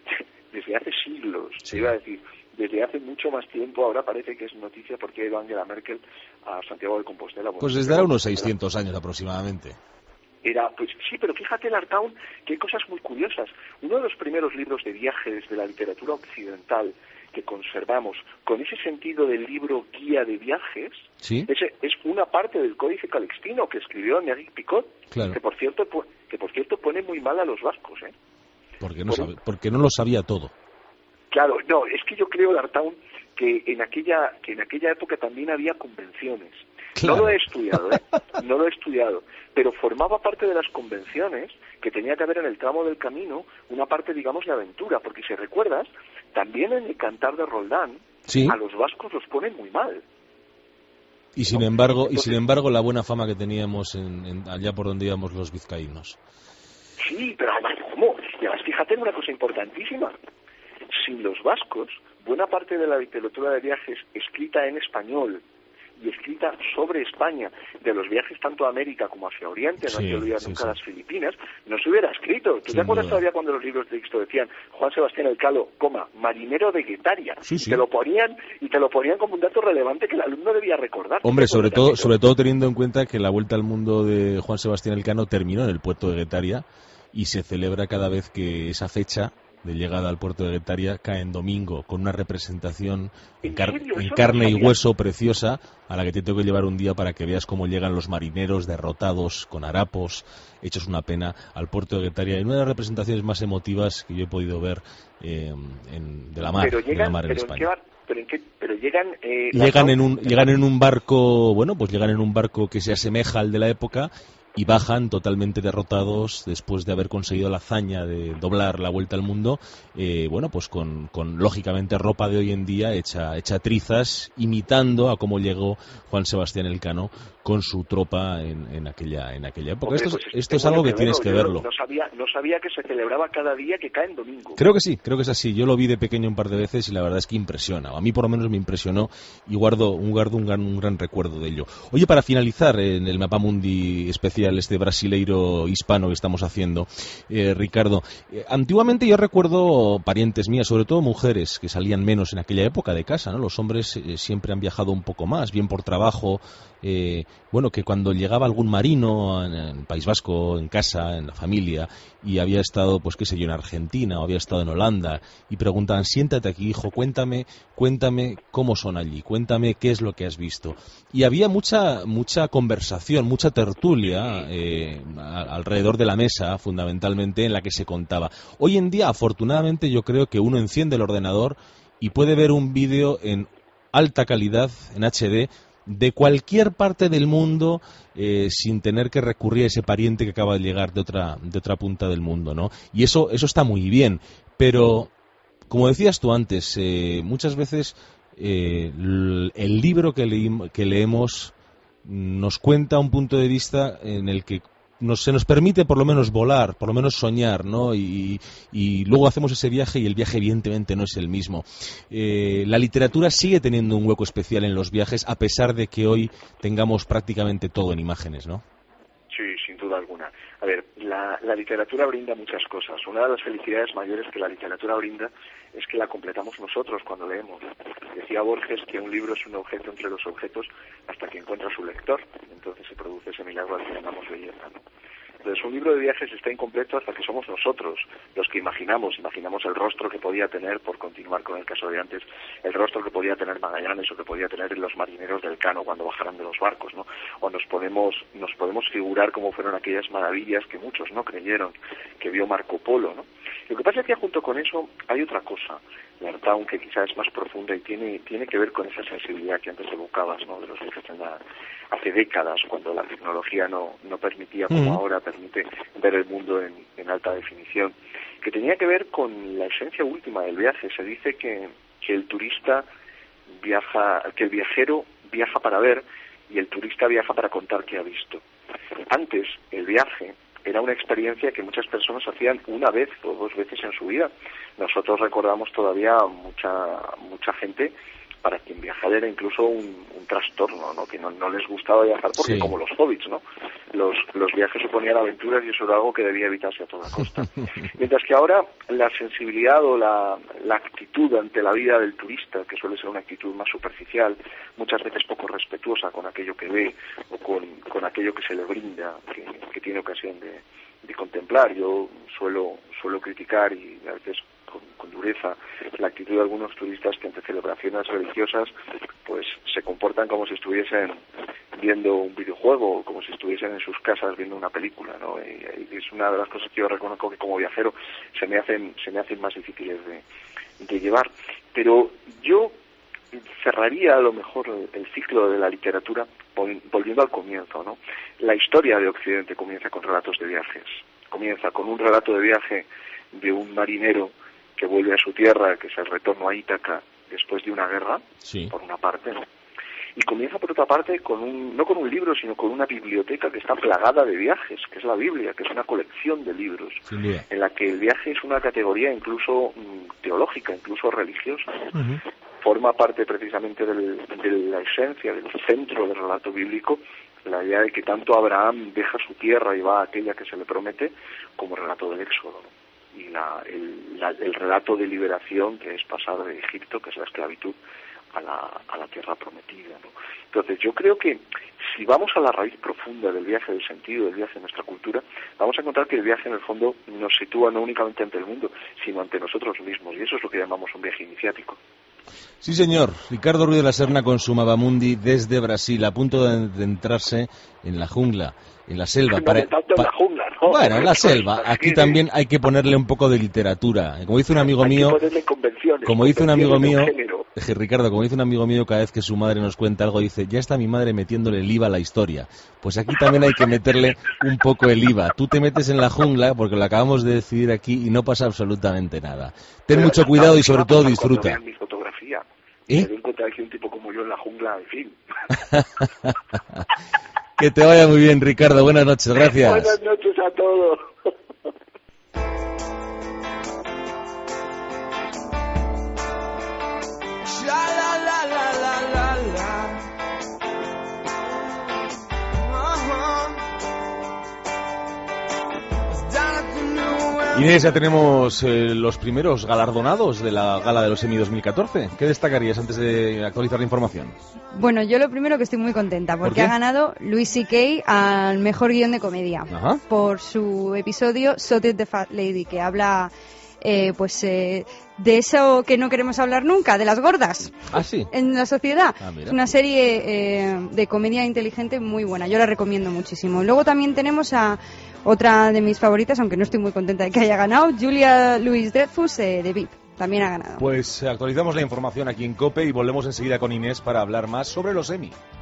siglos, se iba a decir, desde hace mucho más tiempo. Ahora parece que es noticia porque ha ido Angela Merkel a Santiago de Compostela. Pues desde ahora unos 600 años aproximadamente. era, pues sí, pero fíjate, Lartaun, que hay cosas muy curiosas. Uno de los primeros libros de viajes de la literatura occidental que conservamos, con ese sentido del libro guía de viajes, ¿sí? es una parte del Códice Calixtino que escribió Enrique Picot, claro. que por cierto pone muy mal a los vascos, ¿eh? Porque no lo sabía todo. Claro, no, es que yo creo, Lartaun, que en aquella época también había convenciones. Claro. No lo he estudiado, no lo he estudiado, pero formaba parte de las convenciones que tenía que haber en el tramo del camino una parte, digamos, de aventura, porque si recuerdas, también en el Cantar de Roldán, ¿sí?, a los vascos los ponen muy mal. Y sin embargo, la buena fama que teníamos allá por donde íbamos los vizcaínos. Sí, pero además, ¿cómo? Y además, fíjate en una cosa importantísima. Sin los vascos, buena parte de la literatura de viajes escrita en español y escrita sobre España, de los viajes tanto a América como hacia Oriente, no se olvida nunca las Filipinas, no se hubiera escrito. ¿Tú te acuerdas todavía cuando los libros de texto decían Juan Sebastián Elcano, marinero de Guetaria? Sí. Te lo ponían como un dato relevante que el alumno debía recordar. Hombre, sobre todo teniendo en cuenta que la vuelta al mundo de Juan Sebastián Elcano terminó en el puerto de Guetaria y se celebra cada vez que esa fecha de llegada al puerto de Guetaria cae en domingo, con una representación en carne y hueso preciosa, a la que te tengo que llevar un día para que veas cómo llegan los marineros derrotados, con harapos, hechos una pena, al puerto de Guetaria. En una de las representaciones más emotivas que yo he podido ver de la mar en España. Pero llegan en un barco, llegan en un barco que se asemeja al de la época, y bajan totalmente derrotados después de haber conseguido la hazaña de doblar la vuelta al mundo, con lógicamente ropa de hoy en día hecha trizas, imitando a cómo llegó Juan Sebastián Elcano con su tropa en aquella época. Hombre, esto es algo que tienes que verlo. No sabía que se celebraba cada día que cae en domingo. Creo que sí, creo que es así. Yo lo vi de pequeño un par de veces y la verdad es que impresiona. A mí por lo menos me impresionó y guardo un gran recuerdo de ello. Oye, para finalizar en el Mapamundi especial este brasileiro hispano que estamos haciendo, Ricardo, antiguamente yo recuerdo parientes mías, sobre todo mujeres, que salían menos en aquella época de casa, ¿no? Los hombres siempre han viajado un poco más, bien por trabajo, que cuando llegaba algún marino en País Vasco, en casa, en la familia, y había estado, pues qué sé yo, en Argentina o había estado en Holanda, y preguntaban, siéntate aquí, hijo, cuéntame cómo son allí, cuéntame qué es lo que has visto. Y había mucha conversación, mucha tertulia alrededor de la mesa, fundamentalmente, en la que se contaba. Hoy en día, afortunadamente, yo creo que uno enciende el ordenador y puede ver un vídeo en alta calidad, en HD, de cualquier parte del mundo, sin tener que recurrir a ese pariente que acaba de llegar de otra punta del mundo, ¿no? Y eso está muy bien, pero como decías tú antes, muchas veces el libro que leemos nos cuenta un punto de vista en el que se nos permite por lo menos volar, por lo menos soñar, ¿no? Y luego hacemos ese viaje y el viaje evidentemente no es el mismo. La literatura sigue teniendo un hueco especial en los viajes, a pesar de que hoy tengamos prácticamente todo en imágenes, ¿no? Sí, sin duda alguna. A ver, la literatura brinda muchas cosas. Una de las felicidades mayores que la literatura brinda es que la completamos nosotros cuando leemos. Decía Borges que un libro es un objeto entre los objetos hasta que encuentra su lector. Entonces se produce ese milagro al que llamamos belleza, ¿no? Entonces un libro de viajes está incompleto hasta que somos nosotros los que imaginamos el rostro que podía tener, por continuar con el caso de antes, el rostro que podía tener Magallanes o que podía tener los marineros del Cano cuando bajaran de los barcos, ¿no? O nos podemos figurar cómo fueron aquellas maravillas que muchos no creyeron que vio Marco Polo, ¿no? Lo que pasa es que junto con eso hay otra cosa, Lartaun, que quizás es más profunda y tiene que ver con esa sensibilidad que antes evocabas, ¿no? De los viajes hace décadas, cuando la tecnología no permitía, como ahora permite, ver el mundo en alta definición, que tenía que ver con la esencia última del viaje. Se dice que el turista viaja, que el viajero viaja para ver y el turista viaja para contar qué ha visto. Antes, el viaje era una experiencia que muchas personas hacían una vez o dos veces en su vida. Nosotros recordamos todavía mucha gente para quien viajar era incluso un trastorno, ¿no? Que no les gustaba viajar porque sí, como los hobbits, ¿no? Los viajes suponían aventuras y eso era algo que debía evitarse a toda costa. Mientras que ahora la sensibilidad o la actitud ante la vida del turista, que suele ser una actitud más superficial, muchas veces poco respetuosa con aquello que ve o con aquello que se le brinda, que tiene ocasión de contemplar. Yo suelo criticar, y a veces con dureza, la actitud de algunos turistas que ante celebraciones religiosas pues se comportan como si estuviesen viendo un videojuego o como si estuviesen en sus casas viendo una película, ¿no? Y es una de las cosas que yo reconozco que como viajero se me hacen más difíciles de llevar. Pero yo cerraría a lo mejor el ciclo de la literatura volviendo al comienzo, ¿no? La historia de Occidente comienza con relatos de viajes. Comienza con un relato de viaje de un marinero que vuelve a su tierra, que es el retorno a Ítaca después de una guerra, sí, por una parte, ¿no? Y comienza por otra parte no con un libro, sino con una biblioteca que está plagada de viajes, que es la Biblia, que es una colección de libros, en la que el viaje es una categoría incluso teológica, incluso religiosa. Uh-huh. Forma parte precisamente de la esencia, del centro del relato bíblico, la idea de que tanto Abraham deja su tierra y va a aquella que se le promete, como el relato del Éxodo, ¿no? Y el relato de liberación, que es pasar de Egipto, que es la esclavitud, a la tierra prometida, ¿no? Entonces yo creo que si vamos a la raíz profunda del viaje, del sentido del viaje en nuestra cultura, vamos a encontrar que el viaje en el fondo nos sitúa no únicamente ante el mundo, sino ante nosotros mismos, y eso es lo que llamamos un viaje iniciático. Sí, señor. Ricardo Ruiz de la Serna con su Mapamundi desde Brasil, a punto de adentrarse en la jungla, en la selva. Bueno, en la selva. Aquí también hay que ponerle un poco de literatura. Como dice un amigo mío, Ricardo, como dice un amigo mío, cada vez que su madre nos cuenta algo, dice, ya está mi madre metiéndole el IVA a la historia. Pues aquí también hay que meterle un poco el IVA. Tú te metes en la jungla, porque lo acabamos de decidir aquí, y no pasa absolutamente nada. Ten mucho cuidado y sobre todo disfruta. Me doy cuenta de que un tipo como yo en la jungla, en fin. Que te vaya muy bien, Ricardo. Buenas noches, gracias. Buenas noches a todos. Inés, ya tenemos los primeros galardonados de la gala de los Emmy 2014. ¿Qué destacarías antes de actualizar la información? Bueno, yo lo primero que estoy muy contenta porque ha ganado Louis C.K. al mejor guión de comedia. Ajá. Por su episodio So Did the Fat Lady, que habla de eso que no queremos hablar nunca, de las gordas. ¿Ah, sí? En la sociedad. Es una serie de comedia inteligente muy buena, yo la recomiendo muchísimo. Luego también tenemos a otra de mis favoritas, aunque no estoy muy contenta de que haya ganado, Julia Louis-Dreyfus de VIP. También ha ganado. Pues actualizamos la información aquí en COPE y volvemos enseguida con Inés para hablar más sobre los Emmy.